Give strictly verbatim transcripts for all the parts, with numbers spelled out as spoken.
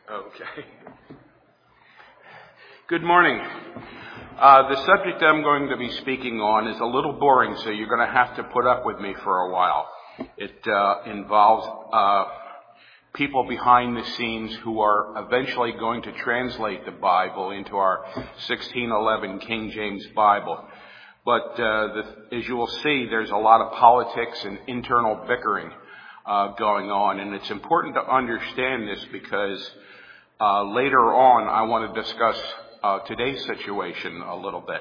Okay. Good morning. Uh, the subject I'm going to be speaking on is a little boring, so you're going to have to put up with me for a while. It uh, involves uh, people behind the scenes who are eventually going to translate the Bible into our sixteen eleven King James Bible. But uh, the, as you will see, there's a lot of politics and internal bickering uh, going on, and it's important to understand this because uh, later on I want to discuss uh, today's situation a little bit.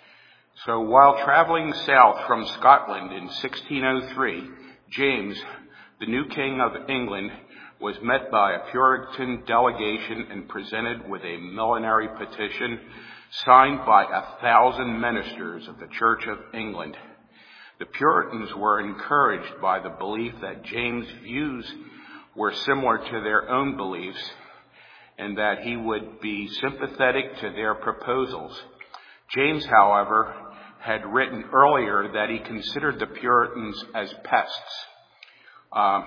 So while traveling south from Scotland in sixteen oh three, James, the new King of England, was met by a Puritan delegation and presented with a millenary petition signed by a thousand ministers of the Church of England. The Puritans were encouraged by the belief that James' views were similar to their own beliefs and that he would be sympathetic to their proposals. James, however, had written earlier that he considered the Puritans as pests. Uh,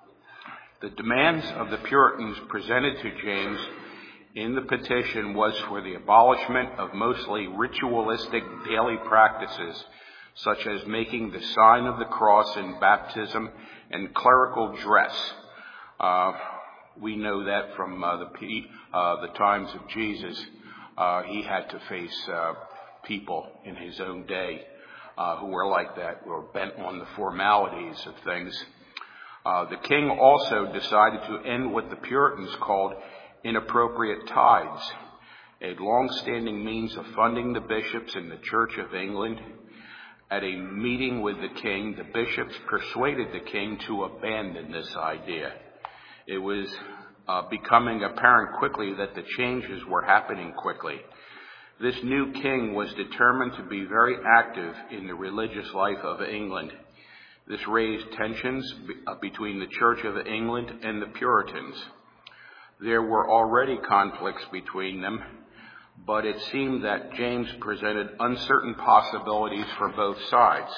the demands of the Puritans presented to James in the petition was for the abolishment of mostly ritualistic daily practices, such as making the sign of the cross in baptism and clerical dress. Uh, we know that from uh, the, uh, the times of Jesus. Uh, he had to face uh, people in his own day uh, who were like that, were bent on the formalities of things. Uh, the king also decided to end what the Puritans called inappropriate tithes, a long-standing means of funding the bishops in the Church of England. At a meeting with the king, the bishops persuaded the king to abandon this idea. It was uh, becoming apparent quickly that the changes were happening quickly. This new king was determined to be very active in the religious life of England. This raised tensions be- uh, between the Church of England and the Puritans. There were already conflicts between them, but it seemed that James presented uncertain possibilities for both sides.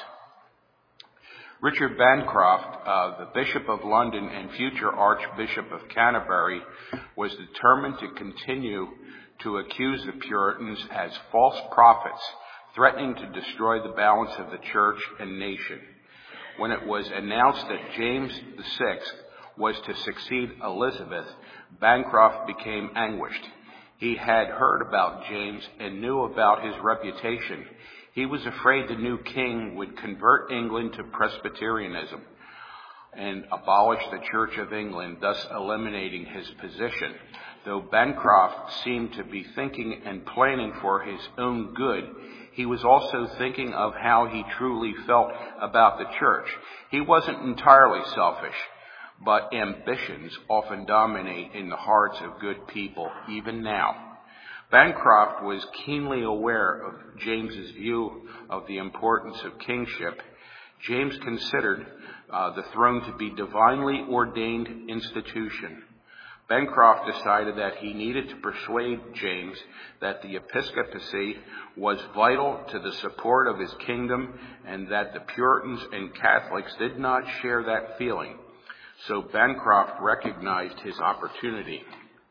Richard Bancroft, uh, the Bishop of London and future Archbishop of Canterbury, was determined to continue to accuse the Puritans as false prophets, threatening to destroy the balance of the church and nation. When it was announced that James the Sixth was to succeed Elizabeth, Bancroft became anguished. He had heard about James and knew about his reputation. He was afraid the new king would convert England to Presbyterianism and abolish the Church of England, thus eliminating his position. Though Bancroft seemed to be thinking and planning for his own good, he was also thinking of how he truly felt about the church. He wasn't entirely selfish, but ambitions often dominate in the hearts of good people, even now. Bancroft was keenly aware of James's view of the importance of kingship. James considered uh, the throne to be divinely ordained institution. Bancroft decided that he needed to persuade James that the episcopacy was vital to the support of his kingdom and that the Puritans and Catholics did not share that feeling. So Bancroft recognized his opportunity.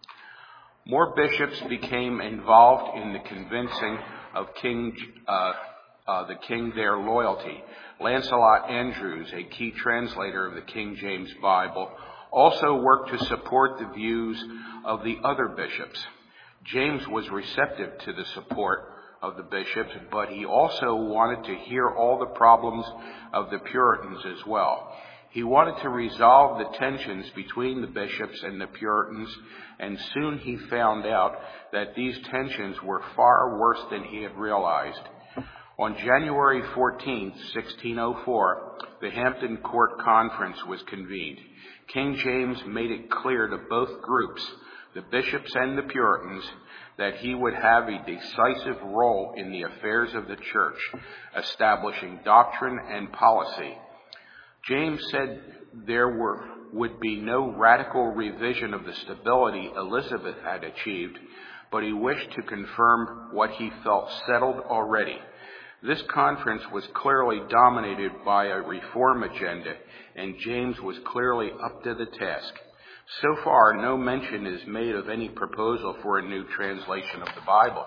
More bishops became involved in the convincing of King, uh, uh, the king their loyalty. Lancelot Andrews, a key translator of the King James Bible, also worked to support the views of the other bishops. James was receptive to the support of the bishops, but he also wanted to hear all the problems of the Puritans as well. He wanted to resolve the tensions between the bishops and the Puritans, and soon he found out that these tensions were far worse than he had realized. On January fourteenth, sixteen oh four, the Hampton Court Conference was convened. King James made it clear to both groups, the bishops and the Puritans, that he would have a decisive role in the affairs of the church, establishing doctrine and policy. James said there were, would be no radical revision of the stability Elizabeth had achieved, but he wished to confirm what he felt settled already. This conference was clearly dominated by a reform agenda, and James was clearly up to the task. So far, no mention is made of any proposal for a new translation of the Bible.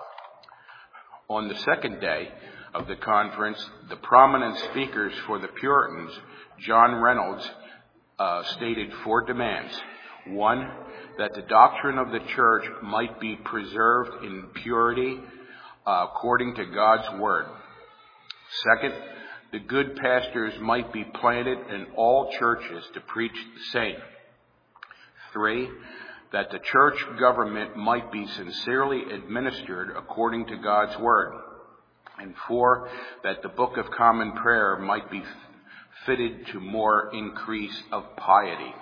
On the second day of the conference, the prominent speakers for the Puritans, John Reynolds, uh, stated four demands. One, that the doctrine of the church might be preserved in purity uh, according to God's word. Second, the good pastors might be planted in all churches to preach the same. Three, that the church government might be sincerely administered according to God's word. And four, that the Book of Common Prayer might be fitted to more increase of piety.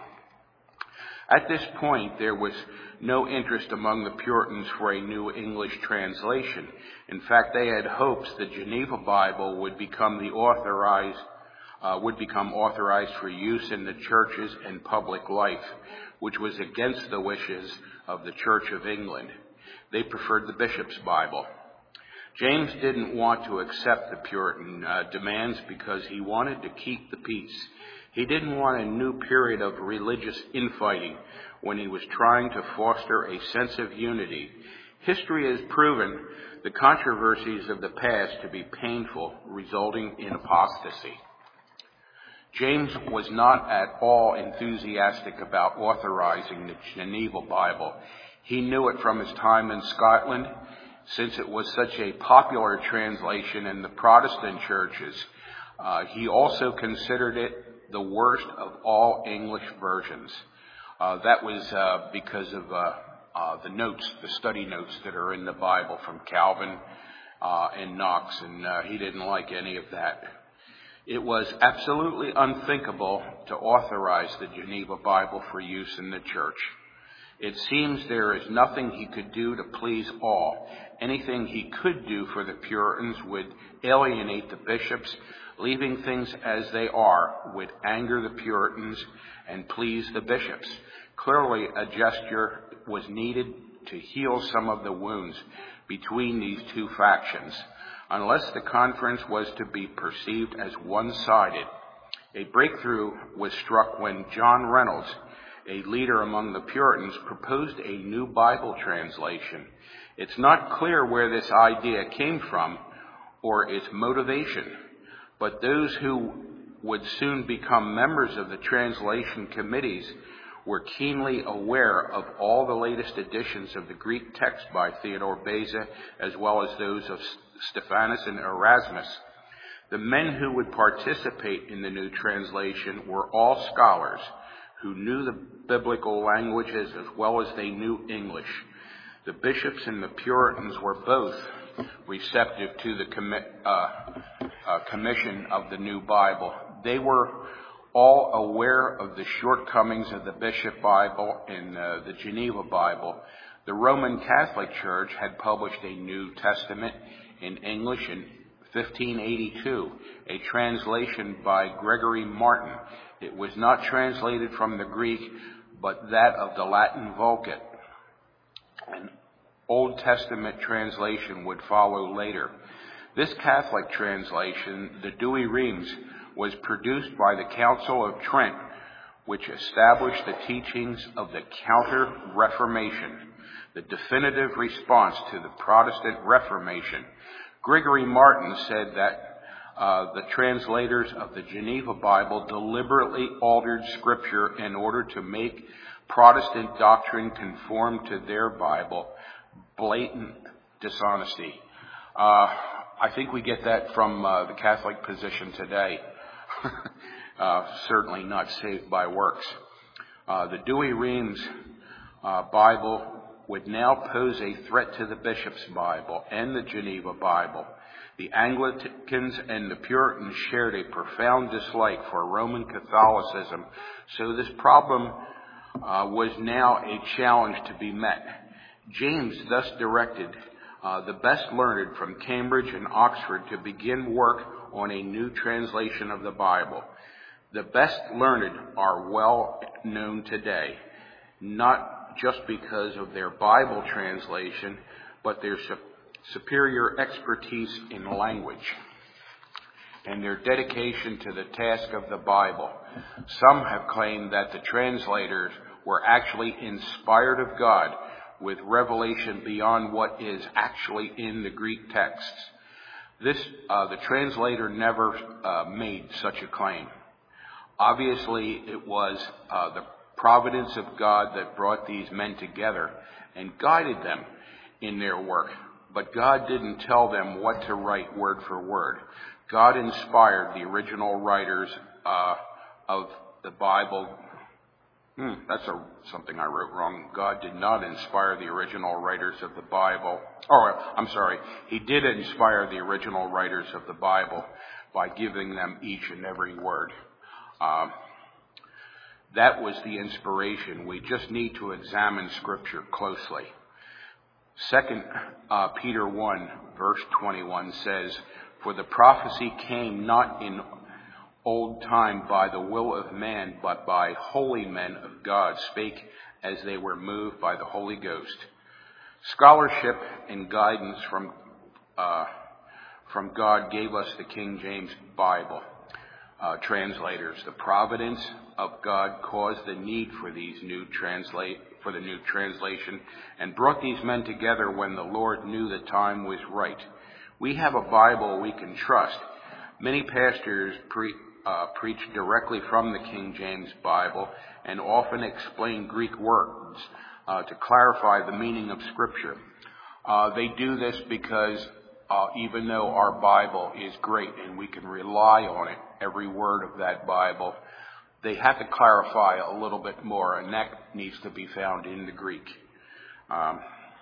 At this point, there was no interest among the Puritans for a new English translation. In fact, they had hopes the Geneva Bible would become the authorized, uh, would become authorized for use in the churches and public life, which was against the wishes of the Church of England. They preferred the Bishop's Bible. James didn't want to accept the Puritan uh, demands because he wanted to keep the peace. He didn't want a new period of religious infighting when he was trying to foster a sense of unity. History has proven the controversies of the past to be painful, resulting in apostasy. James was not at all enthusiastic about authorizing the Geneva Bible. He knew it from his time in Scotland, since it was such a popular translation in the Protestant churches. Uh, he also considered it the worst of all English versions. Uh, that was uh, because of uh, uh, the notes, the study notes that are in the Bible from Calvin uh, and Knox, and uh, he didn't like any of that. It was absolutely unthinkable to authorize the Geneva Bible for use in the church. It seems there is nothing he could do to please all. Anything he could do for the Puritans would alienate the bishops. Leaving things as they are would anger the Puritans and please the bishops. Clearly, a gesture was needed to heal some of the wounds between these two factions. Unless the conference was to be perceived as one-sided, a breakthrough was struck when John Reynolds, a leader among the Puritans, proposed a new Bible translation. It's not clear where this idea came from or its motivation, but those who would soon become members of the translation committees were keenly aware of all the latest editions of the Greek text by Theodore Beza, as well as those of Stephanus and Erasmus. The men who would participate in the new translation were all scholars who knew the biblical languages as well as they knew English. The bishops and the Puritans were both receptive to the commi- uh, uh, commission of the new Bible. They were all aware of the shortcomings of the Bishop Bible and uh, the Geneva Bible. The Roman Catholic Church had published a New Testament in English in fifteen eighty-two, a translation by Gregory Martin. It was not translated from the Greek, but that of the Latin Vulgate. An Old Testament translation would follow later. This Catholic translation, the Douay-Rheims, was produced by the Council of Trent, which established the teachings of the Counter-Reformation, the definitive response to the Protestant Reformation. Gregory Martin said that uh, the translators of the Geneva Bible deliberately altered Scripture in order to make Protestant doctrine conform to their Bible. Blatant dishonesty. Uh, I think we get that from uh, the Catholic position today. uh, certainly not saved by works. Uh, the Douay-Rheims uh, Bible would now pose a threat to the Bishop's Bible and the Geneva Bible. The Anglicans and the Puritans shared a profound dislike for Roman Catholicism, so this problem uh, was now a challenge to be met. James thus directed uh, the best learned from Cambridge and Oxford to begin work on a new translation of the Bible. The best learned are well known today, not just because of their Bible translation, but their su- superior expertise in language and their dedication to the task of the Bible. Some have claimed that the translators were actually inspired of God with revelation beyond what is actually in the Greek texts. This, uh, the translator never uh, made such a claim. Obviously, it was uh, the providence of God that brought these men together and guided them in their work. But God didn't tell them what to write word for word. God inspired the original writers uh, of the Bible. Hmm, that's a, something I wrote wrong. God did not inspire the original writers of the Bible. Oh, I'm sorry. He did inspire the original writers of the Bible by giving them each and every word. Um, that was the inspiration. We just need to examine Scripture closely. Second uh, Peter one, verse twenty-one says, "For the prophecy came not in old time by the will of man, but by holy men of God spake as they were moved by the Holy Ghost." Scholarship and guidance from uh, from God gave us the King James Bible uh, translators. The providence of God caused the need for these new translate for the new translation and brought these men together when the Lord knew the time was right. We have a Bible we can trust. Many pastors pre Uh, preach directly from the King James Bible and often explain Greek words uh, to clarify the meaning of Scripture. Uh, they do this because uh, even though our Bible is great and we can rely on it, every word of that Bible, they have to clarify a little bit more, and that needs to be found in the Greek. Um,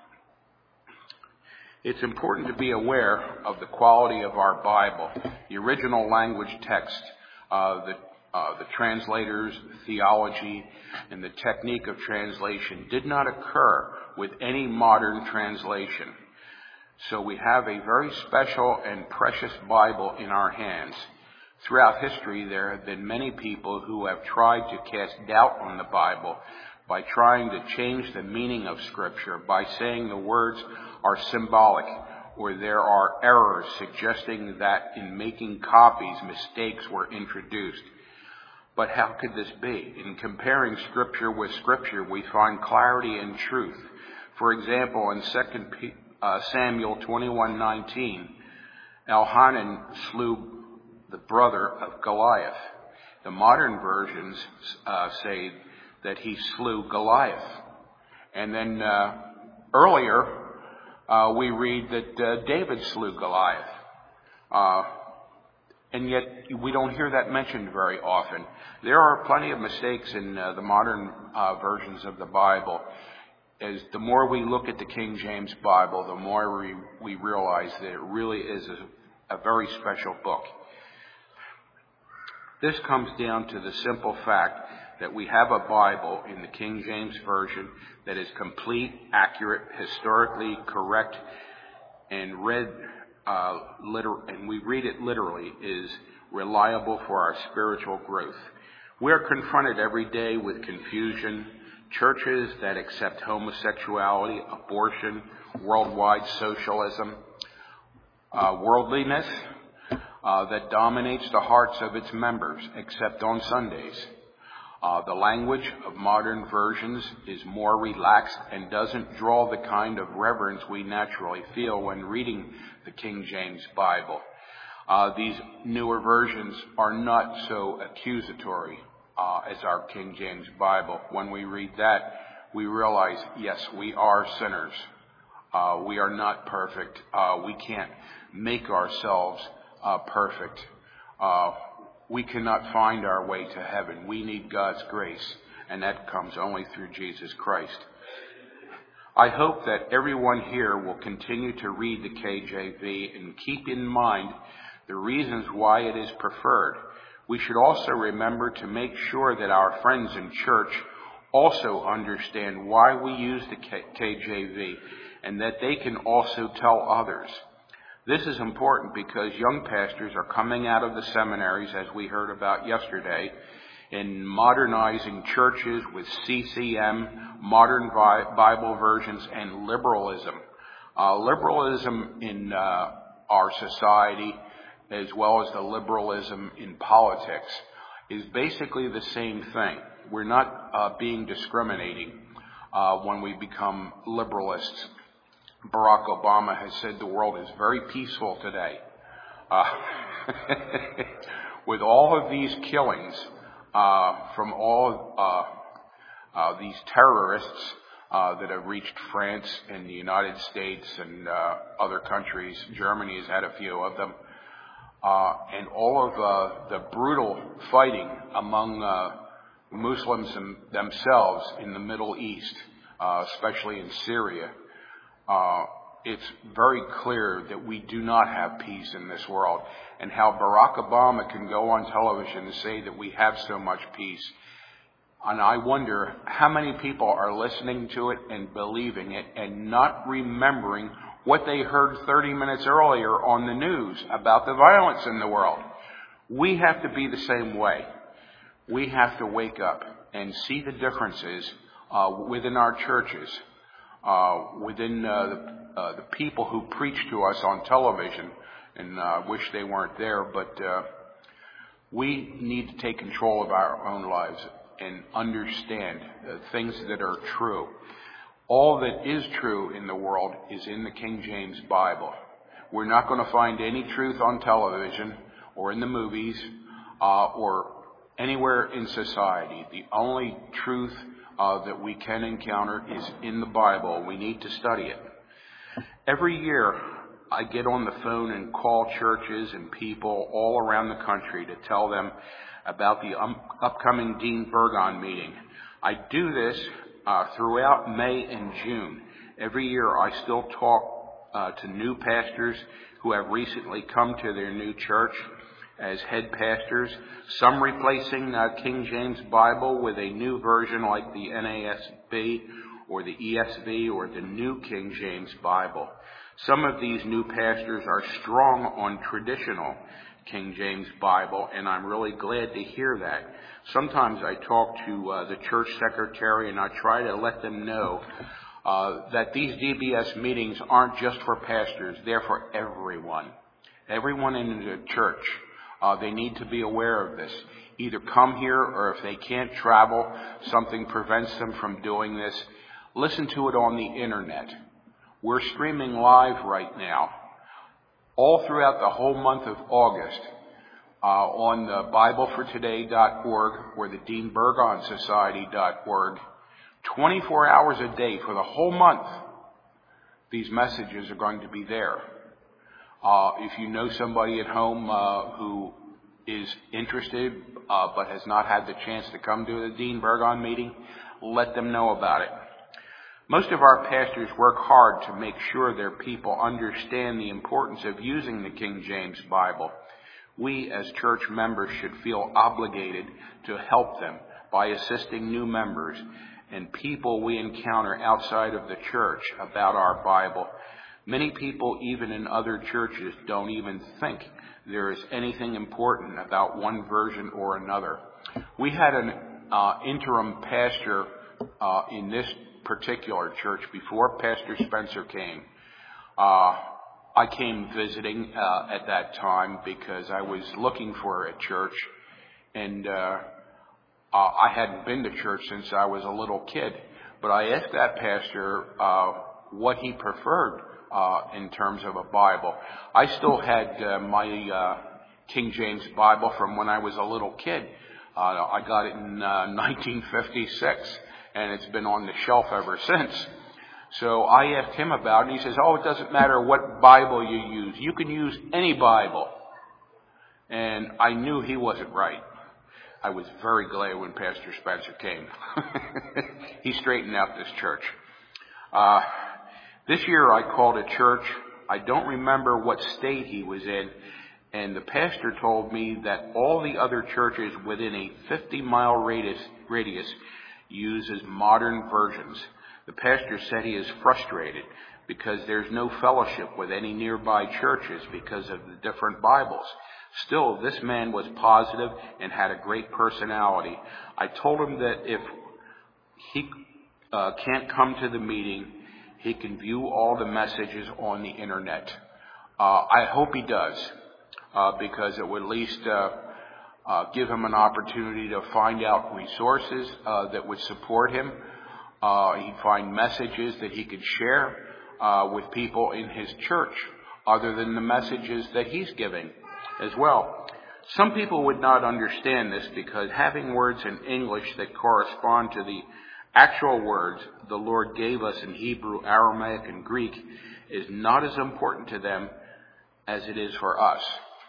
It's important to be aware of the quality of our Bible. The original language text, uh, the, uh, the translators, the theology, and the technique of translation did not occur with any modern translation. So we have a very special and precious Bible in our hands. Throughout history, there have been many people who have tried to cast doubt on the Bible by trying to change the meaning of Scripture, by saying the words are symbolic, or there are errors suggesting that in making copies, mistakes were introduced. But how could this be? In comparing Scripture with Scripture, we find clarity and truth. For example, in Second Samuel twenty-one nineteen, Elhanan slew the brother of Goliath. The modern versions uh, say that he slew Goliath. And then uh, earlier, uh, we read that uh, David slew Goliath. Uh, and yet we don't hear that mentioned very often. There are plenty of mistakes in uh, the modern uh, versions of the Bible. As the more we look at the King James Bible, the more we, we realize that it really is a, a very special book. This comes down to the simple fact that we have a Bible in the King James Version that is complete, accurate, historically correct, and read uh, liter- and we read it literally, is reliable for our spiritual growth. We are confronted every day with confusion, churches that accept homosexuality, abortion, worldwide socialism, uh, worldliness uh, that dominates the hearts of its members, except on Sundays. Uh, the language of modern versions is more relaxed and doesn't draw the kind of reverence we naturally feel when reading the King James Bible. Uh, these newer versions are not so accusatory uh, as our King James Bible. When we read that, we realize, yes, we are sinners. Uh, we are not perfect. Uh, we can't make ourselves uh, perfect. Uh, We cannot find our way to heaven. We need God's grace, and that comes only through Jesus Christ. I hope that everyone here will continue to read the K J V and keep in mind the reasons why it is preferred. We should also remember to make sure that our friends in church also understand why we use the K J V and that they can also tell others. This is important because young pastors are coming out of the seminaries, as we heard about yesterday, and modernizing churches with C C M, modern Bible versions, and liberalism. Uh, liberalism in uh, our society, as well as the liberalism in politics, is basically the same thing. We're not uh, being discriminating uh, when we become liberalists. Barack Obama has said the world is very peaceful today. Uh, with all of these killings uh, from all uh, uh, these terrorists uh, that have reached France and the United States and uh, other countries, Germany has had a few of them, uh, and all of uh, the brutal fighting among uh, Muslims them- themselves in the Middle East, uh, especially in Syria. Uh, it's very clear that we do not have peace in this world, and how Barack Obama can go on television and say that we have so much peace. And I wonder how many people are listening to it and believing it and not remembering what they heard thirty minutes earlier on the news about the violence in the world. We have to be the same way. We have to wake up and see the differences uh, within our churches, uh, within uh, the, uh, the people who preach to us on television, and I uh, wish they weren't there, but uh, we need to take control of our own lives and understand uh, things that are true. All that is true in the world is in the King James Bible. We're not going to find any truth on television or in the movies uh, or anywhere in society. The only truth uh, that we can encounter is in the Bible. We need to study it. Every year, I get on the phone and call churches and people all around the country to tell them about the um, upcoming Dean Burgon meeting. I do this uh, throughout May and June. Every year I still talk uh, to new pastors who have recently come to their new church as head pastors, some replacing uh, King James Bible with a new version like the N A S B or the E S V or the New King James Bible. Some of these new pastors are strong on traditional King James Bible, and I'm really glad to hear that. Sometimes I talk to uh, the church secretary and I try to let them know uh, that these D B S meetings aren't just for pastors, they're for everyone. Everyone in the church, uh, they need to be aware of this. Either come here, or if they can't travel, something prevents them from doing this, listen to it on the internet. We're streaming live right now, all throughout the whole month of August, uh, on the Bible for Today dot org or the Dean Burgon Society dot org, twenty-four hours a day for the whole month. These messages are going to be there. Uh, if you know somebody at home uh, who is interested uh, but has not had the chance to come to the Dean Burgon meeting, let them know about it. Most of our pastors work hard to make sure their people understand the importance of using the King James Bible. We as church members should feel obligated to help them by assisting new members and people we encounter outside of the church about our Bible. Many people, even in other churches, don't even think there is anything important about one version or another. We had an uh, interim pastor uh, in this particular church before Pastor Spencer came. Uh, I came visiting uh, at that time because I was looking for a church, and uh, uh, I hadn't been to church since I was a little kid. But I asked that pastor uh, what he preferred uh, in terms of a Bible. I still had uh, my uh, King James Bible from when I was a little kid. Uh, I got it in uh, nineteen fifty-six. And it's been on the shelf ever since. So I asked him about it. He says, oh, it doesn't matter what Bible you use. You can use any Bible. And I knew he wasn't right. I was very glad when Pastor Spencer came. He straightened out this church. Uh, this year I called a church. I don't remember what state he was in. And the pastor told me that all the other churches within a fifty mile radius, radius uses modern versions. The pastor said he is frustrated because there's no fellowship with any nearby churches because of the different Bibles. Still, this man was positive and had a great personality. I told him that if he uh, can't come to the meeting, he can view all the messages on the internet. Uh, I hope he does, uh, because it would at least uh, uh, give him an opportunity to find out resources uh, that would support him. Uh, he'd find messages that he could share uh, with people in his church other than the messages that he's giving as well. Some people would not understand this because having words in English that correspond to the actual words the Lord gave us in Hebrew, Aramaic, and Greek is not as important to them as it is for us.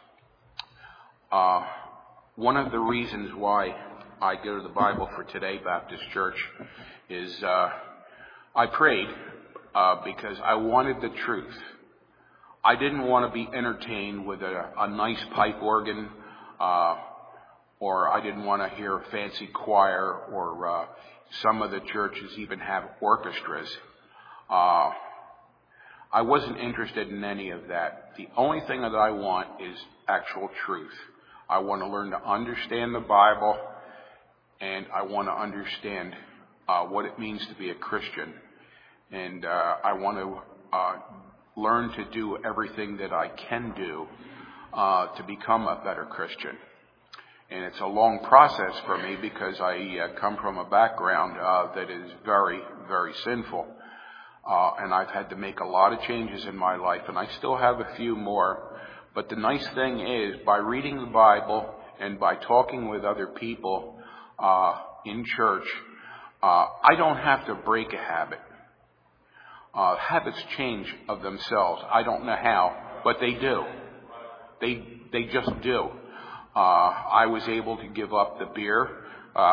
Uh, one of the reasons why I go to the Bible for Today Baptist Church is uh, I prayed uh, because I wanted the truth. I didn't want to be entertained with a, a nice pipe organ, uh, or I didn't want to hear a fancy choir, or uh, some of the churches even have orchestras. Uh, I wasn't interested in any of that. The only thing that I want is actual truth. I want to learn to understand the Bible, and I want to understand uh, what it means to be a Christian. And uh, I want to uh, learn to do everything that I can do uh, to become a better Christian. And it's a long process for me because I uh, come from a background uh, that is very, very sinful. Uh, and I've had to make a lot of changes in my life, and I still have a few more. But the nice thing is, by reading the Bible and by talking with other people uh, in church, uh, I don't have to break a habit. Uh, habits change of themselves. I don't know how, but they do. They they just do. Uh, I was able to give up the beer, uh,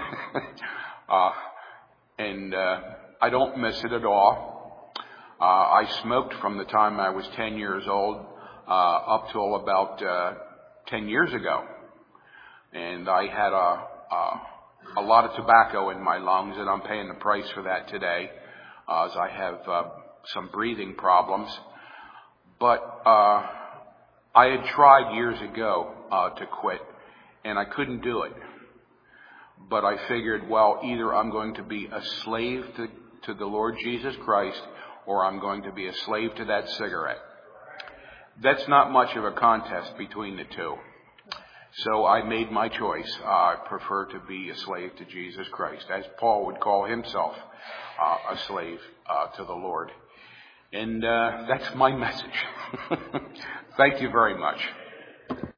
uh, and uh, I don't miss it at all. Uh, I smoked from the time I was ten years old uh, up till about uh, ten years ago, and I had a, a a lot of tobacco in my lungs, and I'm paying the price for that today, uh, as I have uh, some breathing problems. But uh, I had tried years ago uh, to quit, and I couldn't do it. But I figured, well, either I'm going to be a slave to, to the Lord Jesus Christ, or I'm going to be a slave to that cigarette. That's not much of a contest between the two. So I made my choice. Uh, I prefer to be a slave to Jesus Christ, as Paul would call himself, uh, a slave uh, to the Lord. And uh, that's my message. Thank you very much.